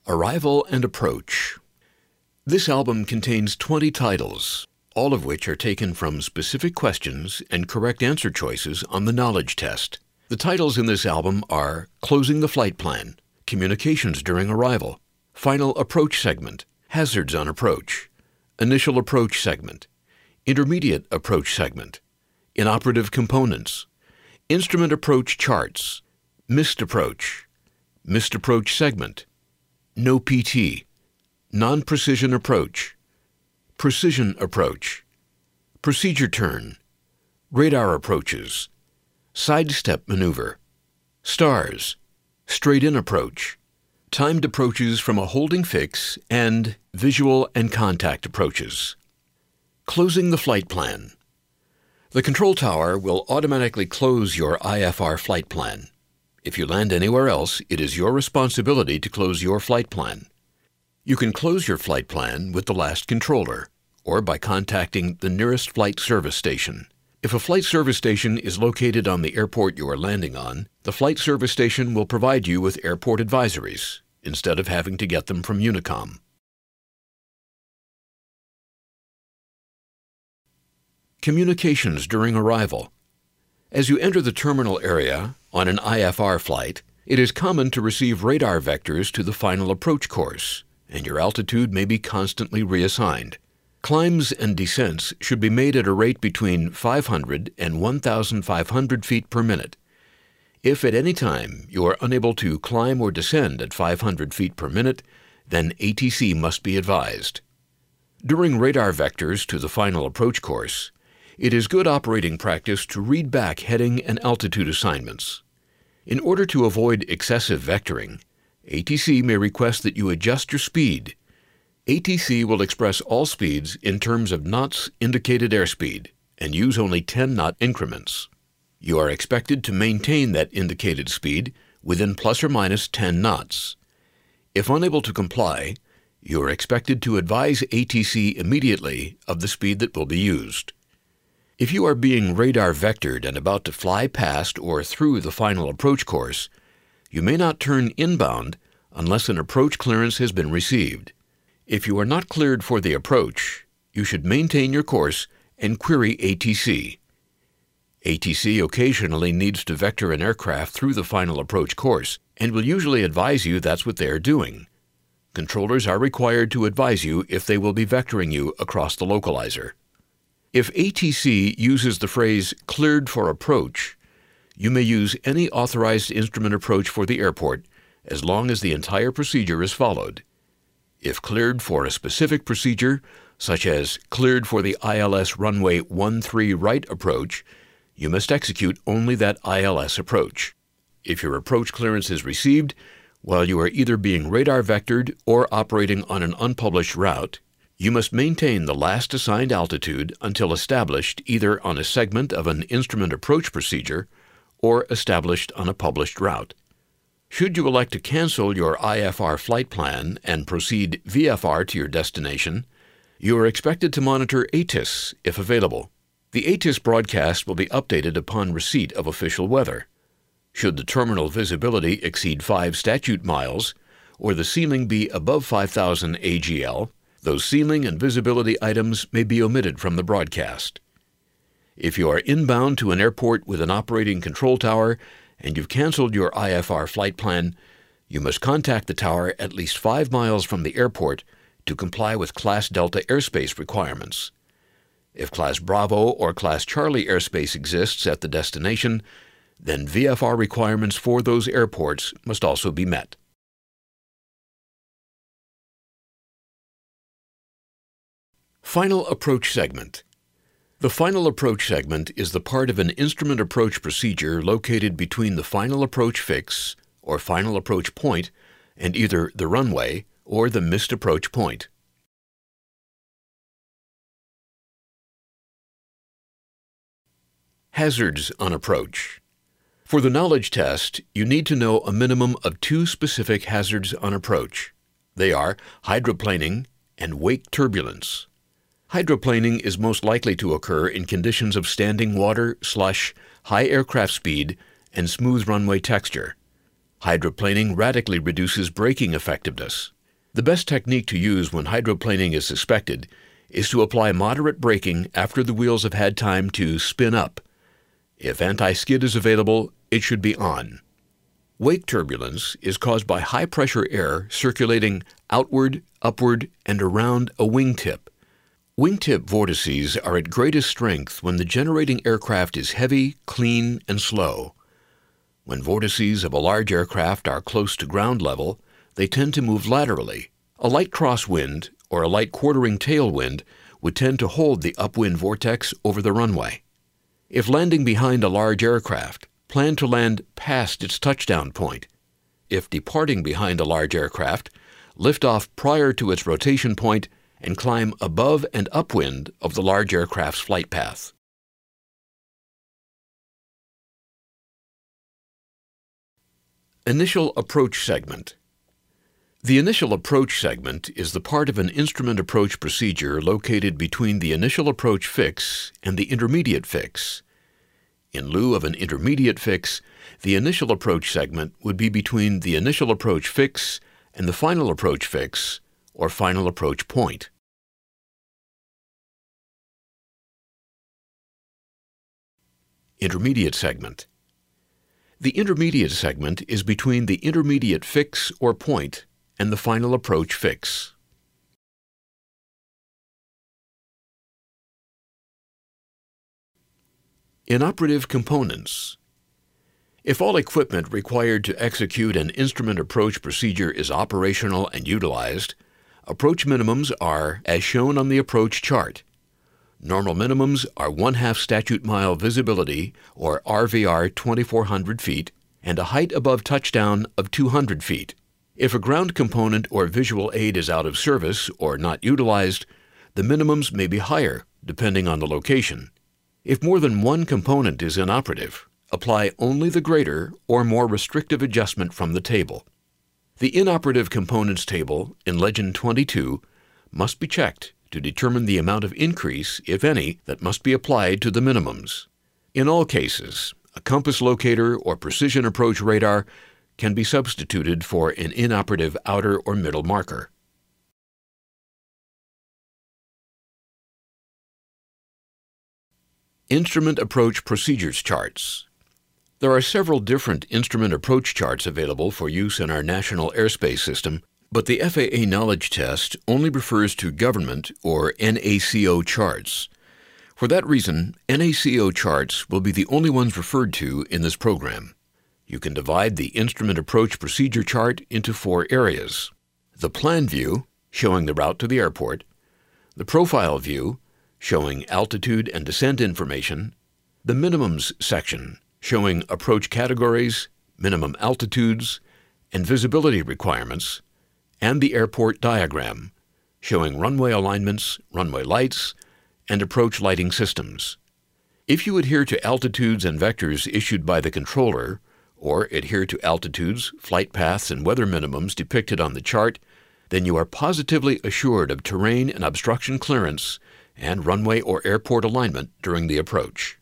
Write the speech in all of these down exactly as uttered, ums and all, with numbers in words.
Arrival and Approach. This album contains twenty titles, all of which are taken from specific questions and correct answer choices on the knowledge test. The titles in this album are Closing the Flight Plan, Communications During Arrival, Final Approach Segment, Hazards on Approach, Initial Approach Segment, Intermediate Approach Segment, Inoperative Components, Instrument Approach Charts, Missed Approach, Missed Approach Segment, No P T, Non-Precision Approach, Precision Approach, Procedure Turn, Radar Approaches, Sidestep Maneuver, Stars, Straight-In Approach, Timed Approaches from a Holding Fix, and Visual and Contact Approaches. Closing the Flight Plan. The control tower will automatically close your I F R flight plan. If you land anywhere else, it is your responsibility to close your flight plan. You can close your flight plan with the last controller, or by contacting the nearest flight service station. If a flight service station is located on the airport you are landing on, the flight service station will provide you with airport advisories, instead of having to get them from Unicom. Communications during arrival. As you enter the terminal area on an I F R flight, it is common to receive radar vectors to the final approach course, and your altitude may be constantly reassigned. Climbs and descents should be made at a rate between five hundred and one thousand five hundred feet per minute. If at any time you are unable to climb or descend at five hundred feet per minute, then A T C must be advised. During radar vectors to the final approach course, it is good operating practice to read back heading and altitude assignments. In order to avoid excessive vectoring, A T C may request that you adjust your speed. A T C will express all speeds in terms of knots indicated airspeed and use only ten knot increments. You are expected to maintain that indicated speed within plus or minus ten knots. If unable to comply, you are expected to advise A T C immediately of the speed that will be used. If you are being radar vectored and about to fly past or through the final approach course, you may not turn inbound unless an approach clearance has been received. If you are not cleared for the approach, you should maintain your course and query A T C. A T C occasionally needs to vector an aircraft through the final approach course and will usually advise you that's what they are doing. Controllers are required to advise you if they will be vectoring you across the localizer. If A T C uses the phrase "cleared for approach," you may use any authorized instrument approach for the airport as long as the entire procedure is followed. If cleared for a specific procedure, such as cleared for the I L S runway one three right approach, you must execute only that I L S approach. If your approach clearance is received while you are either being radar vectored or operating on an unpublished route, you must maintain the last assigned altitude until established either on a segment of an instrument approach procedure or established on a published route. Should you elect to cancel your I F R flight plan and proceed V F R to your destination, you are expected to monitor A T I S if available. The A T I S broadcast will be updated upon receipt of official weather. Should the terminal visibility exceed five statute miles or the ceiling be above five thousand A G L, those ceiling and visibility items may be omitted from the broadcast. If you are inbound to an airport with an operating control tower and you've canceled your I F R flight plan, you must contact the tower at least five miles from the airport to comply with Class Delta airspace requirements. If Class Bravo or Class Charlie airspace exists at the destination, then V F R requirements for those airports must also be met. Final Approach Segment. The final approach segment is the part of an instrument approach procedure located between the final approach fix, or final approach point, and either the runway or the missed approach point. Hazards on approach. For the knowledge test, you need to know a minimum of two specific hazards on approach. They are hydroplaning and wake turbulence. Hydroplaning is most likely to occur in conditions of standing water, slush, high aircraft speed, and smooth runway texture. Hydroplaning radically reduces braking effectiveness, The best technique to use when hydroplaning is suspected is to apply moderate braking after the wheels have had time to spin up. If anti-skid is available, it should be on. Wake turbulence is caused by high-pressure air circulating outward, upward, and around a wingtip. Wingtip vortices are at greatest strength when the generating aircraft is heavy, clean, and slow. When vortices of a large aircraft are close to ground level, they tend to move laterally. A light crosswind or a light quartering tailwind would tend to hold the upwind vortex over the runway. If landing behind a large aircraft, plan to land past its touchdown point. If departing behind a large aircraft, lift off prior to its rotation point and climb above and upwind of the large aircraft's flight path. Initial approach segment. The initial approach segment is the part of an instrument approach procedure located between the initial approach fix and the intermediate fix. In lieu of an intermediate fix, the initial approach segment would be between the initial approach fix and the final approach fix, or final approach point. Intermediate segment. The intermediate segment is between the intermediate fix or point and the final approach fix. Inoperative components. If all equipment required to execute an instrument approach procedure is operational and utilized, approach minimums are as shown on the approach chart. Normal minimums are one-half statute mile visibility, or R V R twenty-four hundred feet, and a height above touchdown of two hundred feet. If a ground component or visual aid is out of service or not utilized, the minimums may be higher, depending on the location. If more than one component is inoperative, apply only the greater or more restrictive adjustment from the table. The inoperative components table in Legend twenty-two must be checked to determine the amount of increase, if any, that must be applied to the minimums. In all cases, a compass locator or precision approach radar can be substituted for an inoperative outer or middle marker. Instrument approach procedures charts. There are several different instrument approach charts available for use in our national airspace system, but the F A A knowledge test only refers to government or N A C O charts. For that reason, N A C O charts will be the only ones referred to in this program. You can divide the instrument approach procedure chart into four areas: the plan view, showing the route to the airport; the profile view, showing altitude and descent information; the minimums section, showing approach categories, minimum altitudes, and visibility requirements; and the airport diagram, showing runway alignments, runway lights, and approach lighting systems. If you adhere to altitudes and vectors issued by the controller, or adhere to altitudes, flight paths, and weather minimums depicted on the chart, then you are positively assured of terrain and obstruction clearance and runway or airport alignment during the approach.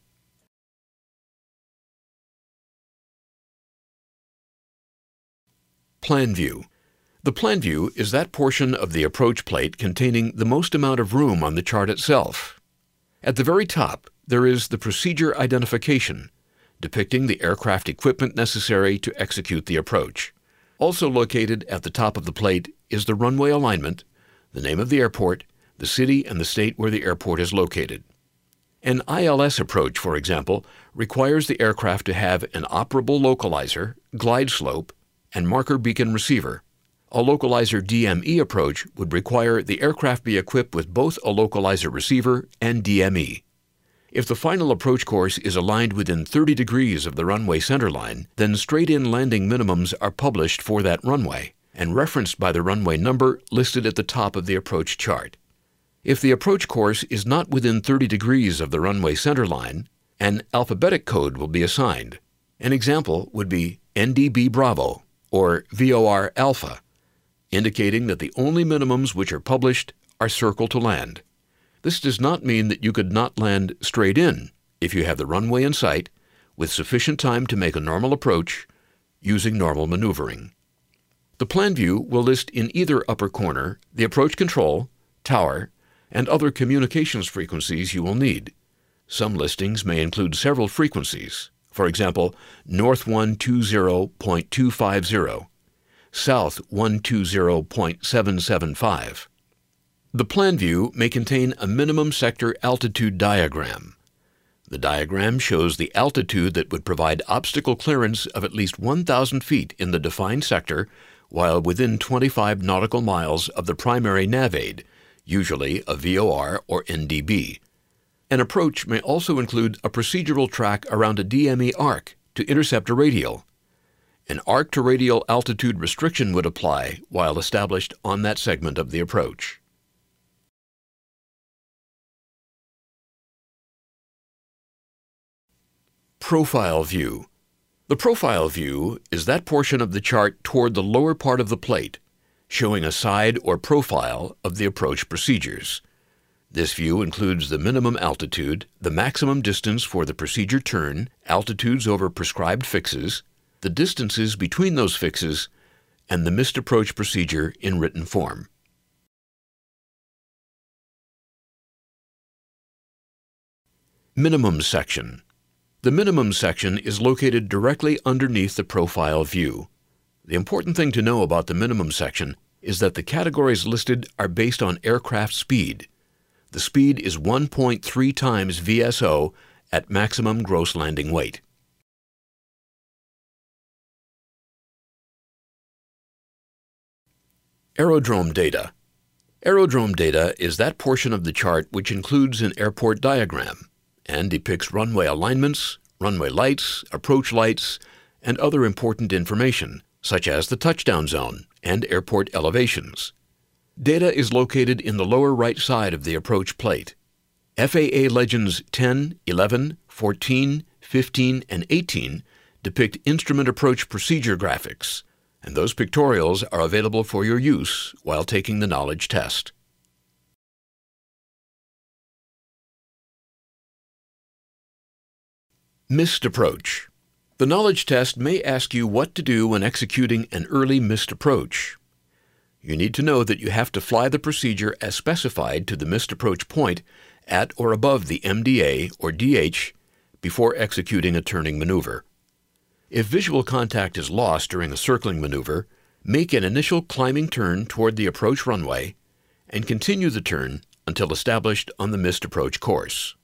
Plan view. The plan view is that portion of the approach plate containing the most amount of room on the chart itself. At the very top, there is the procedure identification, depicting the aircraft equipment necessary to execute the approach. Also located at the top of the plate is the runway alignment, the name of the airport, the city and the state where the airport is located. An I L S approach, for example, requires the aircraft to have an operable localizer, glide slope, and marker beacon receiver. A localizer D M E approach would require the aircraft be equipped with both a localizer receiver and D M E. If the final approach course is aligned within thirty degrees of the runway centerline, then straight-in landing minimums are published for that runway and referenced by the runway number listed at the top of the approach chart. If the approach course is not within thirty degrees of the runway centerline, an alphabetic code will be assigned. An example would be N D B Bravo or V O R Alpha, indicating that the only minimums which are published are circle to land. This does not mean that you could not land straight in if you have the runway in sight with sufficient time to make a normal approach using normal maneuvering. The plan view will list in either upper corner the approach control, tower, and other communications frequencies you will need. Some listings may include several frequencies, for example, North one two zero point two five zero, South one two zero point seven seven five. The plan view may contain a minimum sector altitude diagram. The diagram shows the altitude that would provide obstacle clearance of at least one thousand feet in the defined sector while within twenty-five nautical miles of the primary nav aid, usually a V O R or N D B. An approach may also include a procedural track around a D M E arc to intercept a radial. An arc to radial altitude restriction would apply while established on that segment of the approach. Profile view. The profile view is that portion of the chart toward the lower part of the plate, showing a side or profile of the approach procedures. This view includes the minimum altitude, the maximum distance for the procedure turn, altitudes over prescribed fixes, the distances between those fixes, and the missed approach procedure in written form. Minimum section. The minimum section is located directly underneath the profile view. The important thing to know about the minimum section is that the categories listed are based on aircraft speed. The speed is one point three times V S O at maximum gross landing weight. Aerodrome data. Aerodrome data is that portion of the chart which includes an airport diagram and depicts runway alignments, runway lights, approach lights, and other important information, such as the touchdown zone and airport elevations. Data is located in the lower right side of the approach plate. F A A Legends ten, eleven, fourteen, fifteen, and eighteen depict instrument approach procedure graphics, and those pictorials are available for your use while taking the knowledge test. Missed approach. The knowledge test may ask you what to do when executing an early missed approach. You need to know that you have to fly the procedure as specified to the missed approach point at or above the M D A or D H before executing a turning maneuver. If visual contact is lost during a circling maneuver, make an initial climbing turn toward the approach runway and continue the turn until established on the missed approach course.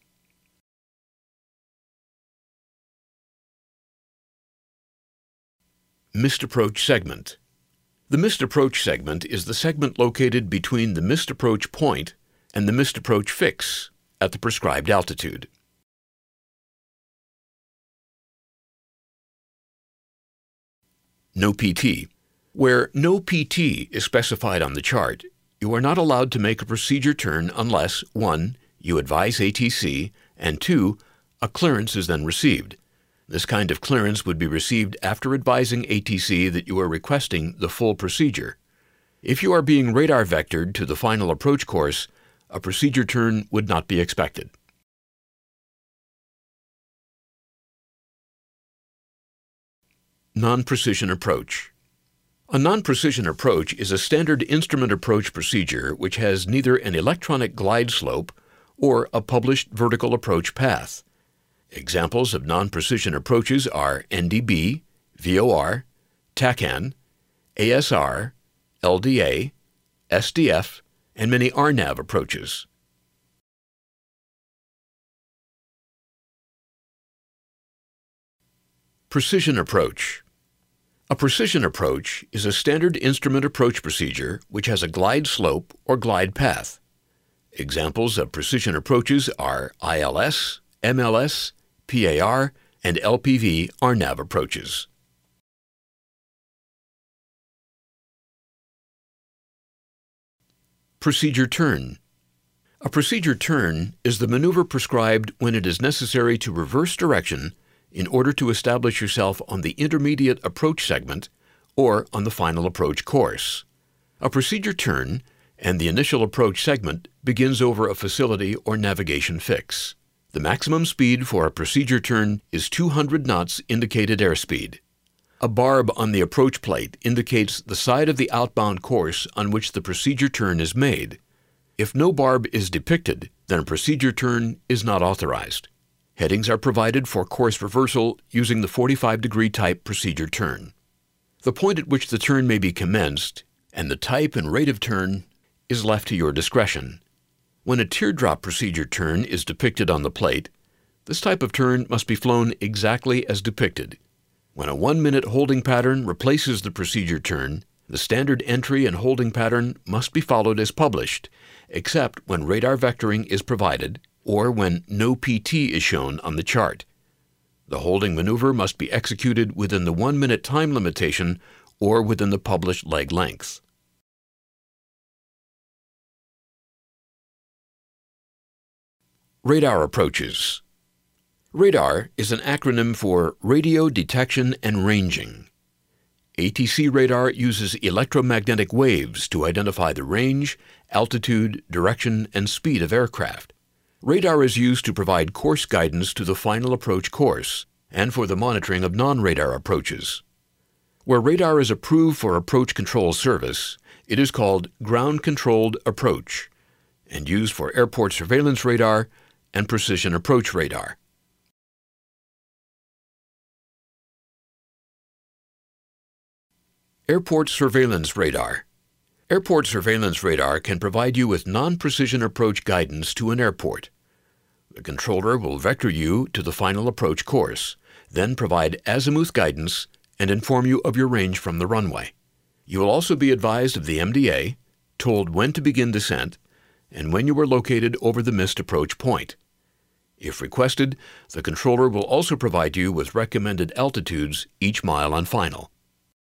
Missed approach segment. The missed approach segment is the segment located between the missed approach point and the missed approach fix at the prescribed altitude. No P T. Where no P T is specified on the chart, you are not allowed to make a procedure turn unless one You advise A T C, and two A clearance is then received. This kind of clearance would be received after advising A T C that you are requesting the full procedure. If you are being radar vectored to the final approach course, a procedure turn would not be expected. Non-precision approach. A non-precision approach is a standard instrument approach procedure which has neither an electronic glide slope or a published vertical approach path. Examples of non-precision approaches are N D B, V O R, TACAN, A S R, L D A, S D F, and many R NAV approaches. Precision approach. A precision approach is a standard instrument approach procedure which has a glide slope or glide path. Examples of precision approaches are I L S, M L S, P A R, and L P V R NAV approaches. Procedure turn. A procedure turn is the maneuver prescribed when it is necessary to reverse direction in order to establish yourself on the intermediate approach segment or on the final approach course. A procedure turn and the initial approach segment begins over a facility or navigation fix. The maximum speed for a procedure turn is two hundred knots indicated airspeed. A barb on the approach plate indicates the side of the outbound course on which the procedure turn is made. If no barb is depicted, then a procedure turn is not authorized. Headings are provided for course reversal using the forty-five degree type procedure turn. The point at which the turn may be commenced and the type and rate of turn is left to your discretion. When a teardrop procedure turn is depicted on the plate, this type of turn must be flown exactly as depicted. When a one-minute holding pattern replaces the procedure turn, the standard entry and holding pattern must be followed as published, except when radar vectoring is provided or when no P T is shown on the chart. The holding maneuver must be executed within the one-minute time limitation or within the published leg length. Radar approaches. Radar is an acronym for Radio Detection and Ranging. A T C radar uses electromagnetic waves to identify the range, altitude, direction, and speed of aircraft. Radar is used to provide course guidance to the final approach course and for the monitoring of non-radar approaches. Where radar is approved for approach control service, it is called ground-controlled approach and used for airport surveillance radar and precision approach radar. Airport surveillance radar. Airport surveillance radar can provide you with non-precision approach guidance to an airport. The controller will vector you to the final approach course, then provide azimuth guidance and inform you of your range from the runway. You will also be advised of the M D A, told when to begin descent, and when you are located over the missed approach point. If requested, the controller will also provide you with recommended altitudes each mile on final.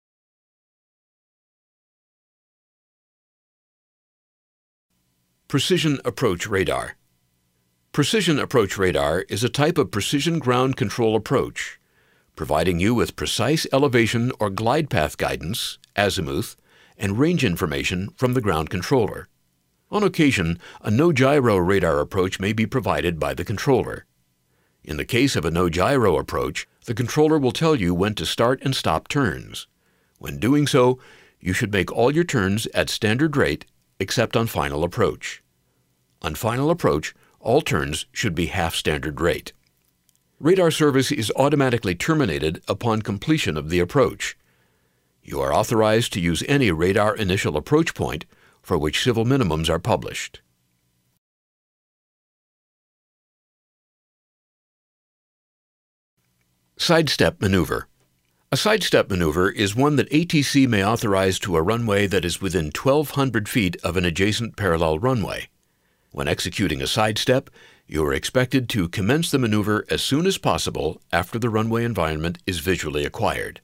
Precision approach radar. Precision approach radar is a type of precision ground control approach, providing you with precise elevation or glide path guidance, azimuth, and range information from the ground controller. On occasion, a no-gyro radar approach may be provided by the controller. In the case of a no-gyro approach, the controller will tell you when to start and stop turns. When doing so, you should make all your turns at standard rate except on final approach. On final approach, all turns should be half standard rate. Radar service is automatically terminated upon completion of the approach. You are authorized to use any radar initial approach point for which civil minimums are published. Sidestep maneuver. A sidestep maneuver is one that A T C may authorize to a runway that is within twelve hundred feet of an adjacent parallel runway. When executing a sidestep, you are expected to commence the maneuver as soon as possible after the runway environment is visually acquired.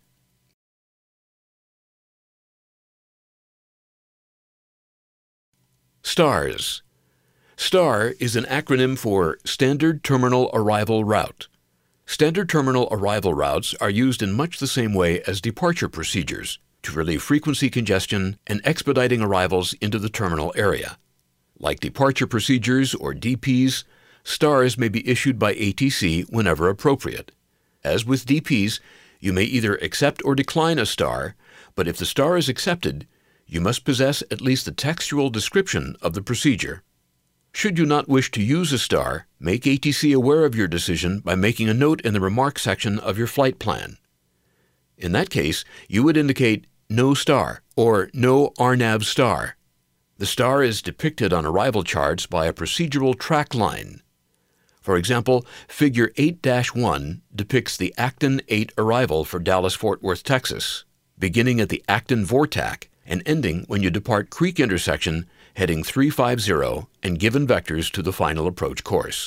STARS. STAR is an acronym for Standard Terminal Arrival Route. Standard terminal arrival routes are used in much the same way as departure procedures to relieve frequency congestion and expediting arrivals into the terminal area. Like departure procedures or D Ps, STARS may be issued by A T C whenever appropriate. As with D Ps, you may either accept or decline a STAR, but if the STAR is accepted, you must possess at least the textual description of the procedure. Should you not wish to use a STAR, make A T C aware of your decision by making a note in the remarks section of your flight plan. In that case, you would indicate no STAR or no R NAV STAR. The STAR is depicted on arrival charts by a procedural track line. For example, Figure eight dash one depicts the Acton eight arrival for Dallas-Fort Worth, Texas, beginning at the Acton Vortac and ending when you depart Creek intersection heading three five zero and given vectors to the final approach course.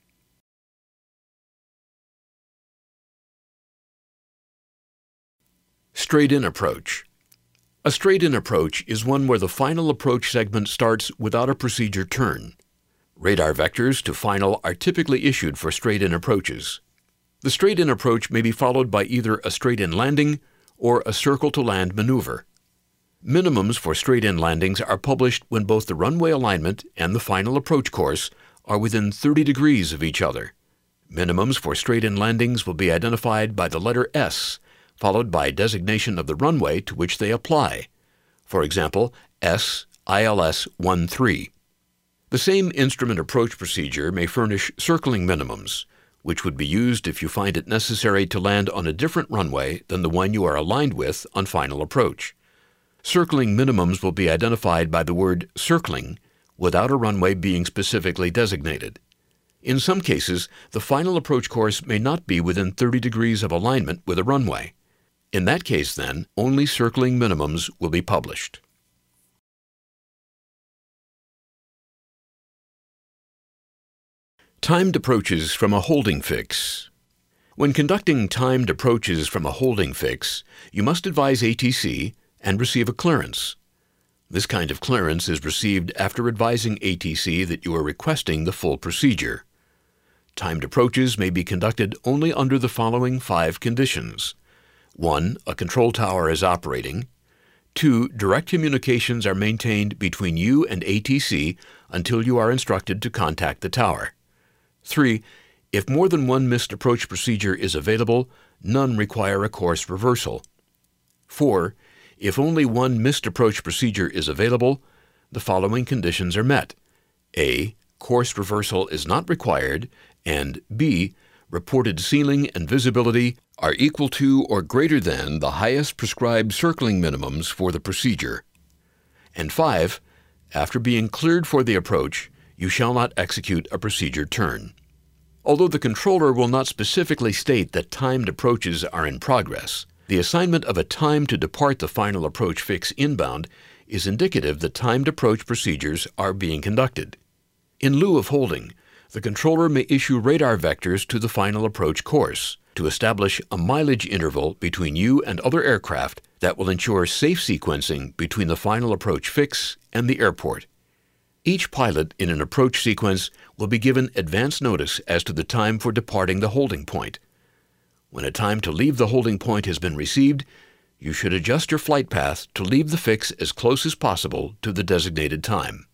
Straight-in approach. A straight-in approach is one where the final approach segment starts without a procedure turn. Radar vectors to final are typically issued for straight-in approaches. The straight-in approach may be followed by either a straight-in landing or a circle-to-land maneuver. Minimums for straight-in landings are published when both the runway alignment and the final approach course are within thirty degrees of each other. Minimums for straight-in landings will be identified by the letter S, followed by designation of the runway to which they apply. For example, S I L S thirteen. The same instrument approach procedure may furnish circling minimums, which would be used if you find it necessary to land on a different runway than the one you are aligned with on final approach. Circling minimums will be identified by the word circling without a runway being specifically designated. In some cases, the final approach course may not be within thirty degrees of alignment with a runway. In that case, then, only circling minimums will be published. Timed approaches from a holding fix. When conducting timed approaches from a holding fix, you must advise A T C and receive a clearance. This kind of clearance is received after advising A T C that you are requesting the full procedure. Timed approaches may be conducted only under the following five conditions. one. A control tower is operating. two. Direct communications are maintained between you and A T C until you are instructed to contact the tower. three. If more than one missed approach procedure is available, none require a course reversal. four. If only one missed approach procedure is available, the following conditions are met. A. Course reversal is not required, and B. Reported ceiling and visibility are equal to or greater than the highest prescribed circling minimums for the procedure. And five. After being cleared for the approach, you shall not execute a procedure turn. Although the controller will not specifically state that timed approaches are in progress, the assignment of a time to depart the final approach fix inbound is indicative that timed approach procedures are being conducted. In lieu of holding, the controller may issue radar vectors to the final approach course to establish a mileage interval between you and other aircraft that will ensure safe sequencing between the final approach fix and the airport. Each pilot in an approach sequence will be given advance notice as to the time for departing the holding point. When a time to leave the holding point has been received, you should adjust your flight path to leave the fix as close as possible to the designated time.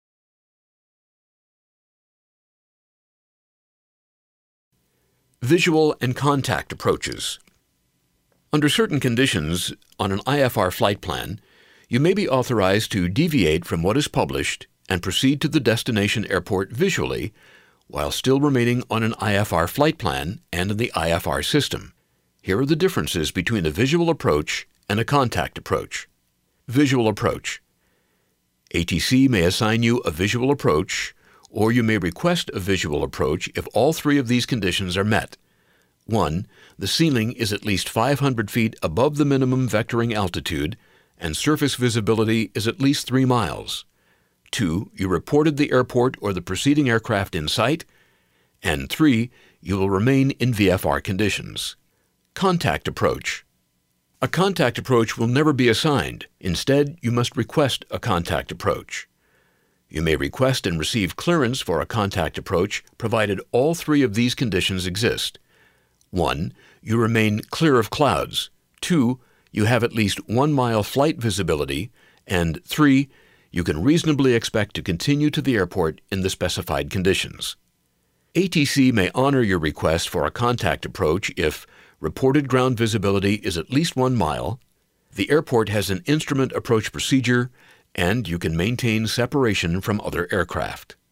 Visual and contact approaches. Under certain conditions on an I F R flight plan, you may be authorized to deviate from what is published and proceed to the destination airport visually while still remaining on an I F R flight plan and in the I F R system. Here are the differences between a visual approach and a contact approach. Visual approach. A T C may assign you a visual approach, or you may request a visual approach if all three of these conditions are met. one. The ceiling is at least five hundred feet above the minimum vectoring altitude, and surface visibility is at least three miles. two. You reported the airport or the preceding aircraft in sight. And three. You will remain in V F R conditions. Contact approach. A contact approach will never be assigned. Instead, you must request a contact approach. You may request and receive clearance for a contact approach provided all three of these conditions exist. one. You remain clear of clouds. two. You have at least one mile flight visibility. And three. You can reasonably expect to continue to the airport in the specified conditions. A T C may honor your request for a contact approach if reported ground visibility is at least one mile, the airport has an instrument approach procedure, and you can maintain separation from other aircraft.